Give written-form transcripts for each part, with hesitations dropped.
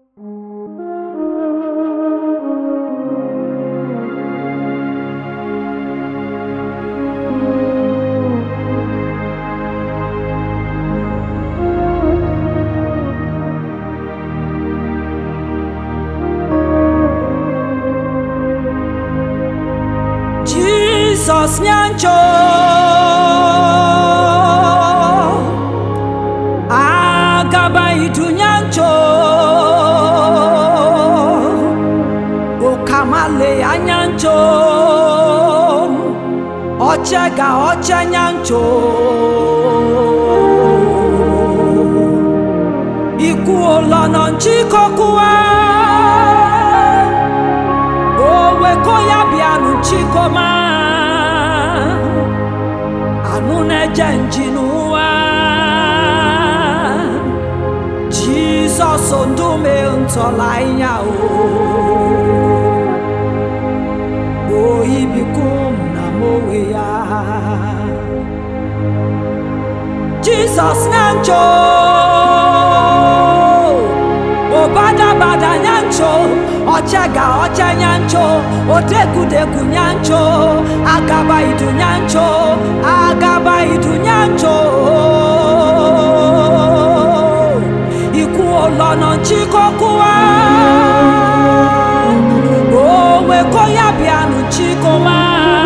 Jesus nyancho agaba itu nyancho okamale anyancho ochega oche nyancho ikuolana nchikokuwa owe koya bianu chikoma Janjinua Jesus ondume untolanya o ibikum na moya Jesus nyancho obada bada nyancho ochega oche nyancho odegu nyancho agaba idu nyancho ikuolana nchikokuwa owe koya bianu chikoma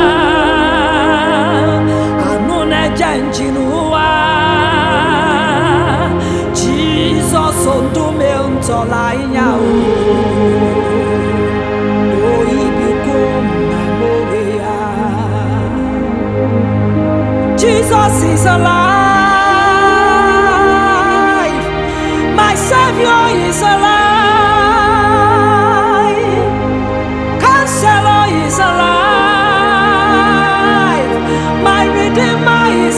anune janjinuwa Jesus ondume untolanya Jesus is alive. My Savior is alive. Counselor is alive. My Redeemer is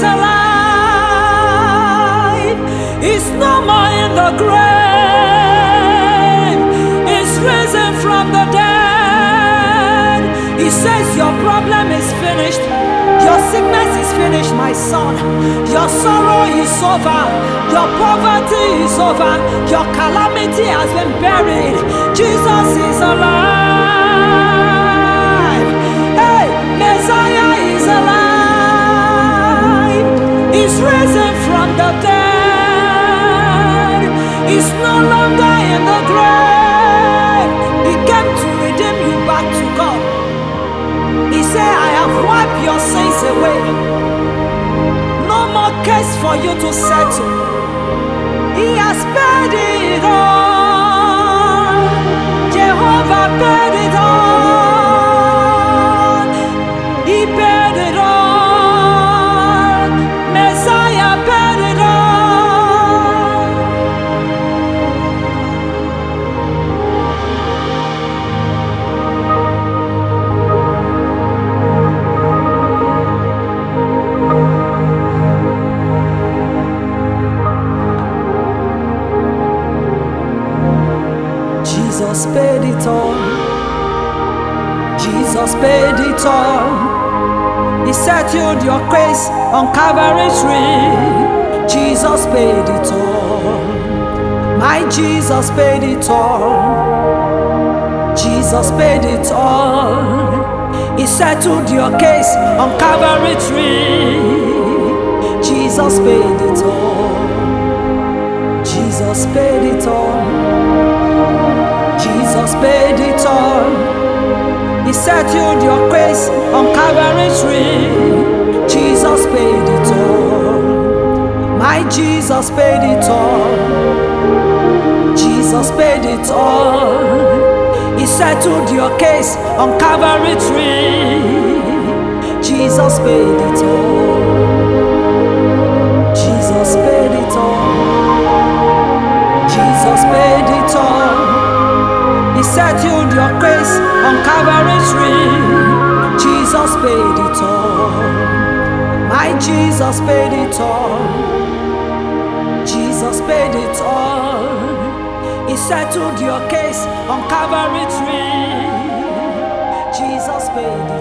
alive. He's no more in the grave. He's risen from the dead. He says your problem is finished. Your sickness is finished, my son. Your sorrow is over. Your poverty is over. Your calamity has been buried. Jesus is alive. Hey, Messiah is alive. He's risen from the dead. He's no longer in the grave. He came to redeem you back to God. He said, I have wiped your sins away. No more case for you to settle. He has paid it all. Jehovah paid it all. He paid it all. Messiah paid it all. Jesus paid it all. Jesus paid it all. He settled your case on Calvary tree. Jesus paid it all. My Jesus paid it all. Jesus paid it all. He settled your case on Calvary tree. Jesus paid it all. Jesus paid it all. Jesus paid it all. He settled your case on Calvary tree. Jesus paid it all. My Jesus paid it all. Jesus paid it all. He settled your case on Calvary tree. Jesus paid it all. Jesus paid it all. Jesus paid it all. He settled your case on Calvary tree. Jesus paid it all. My Jesus paid it all. Jesus paid it all. He settled your case on Calvary tree. Jesus paid it all.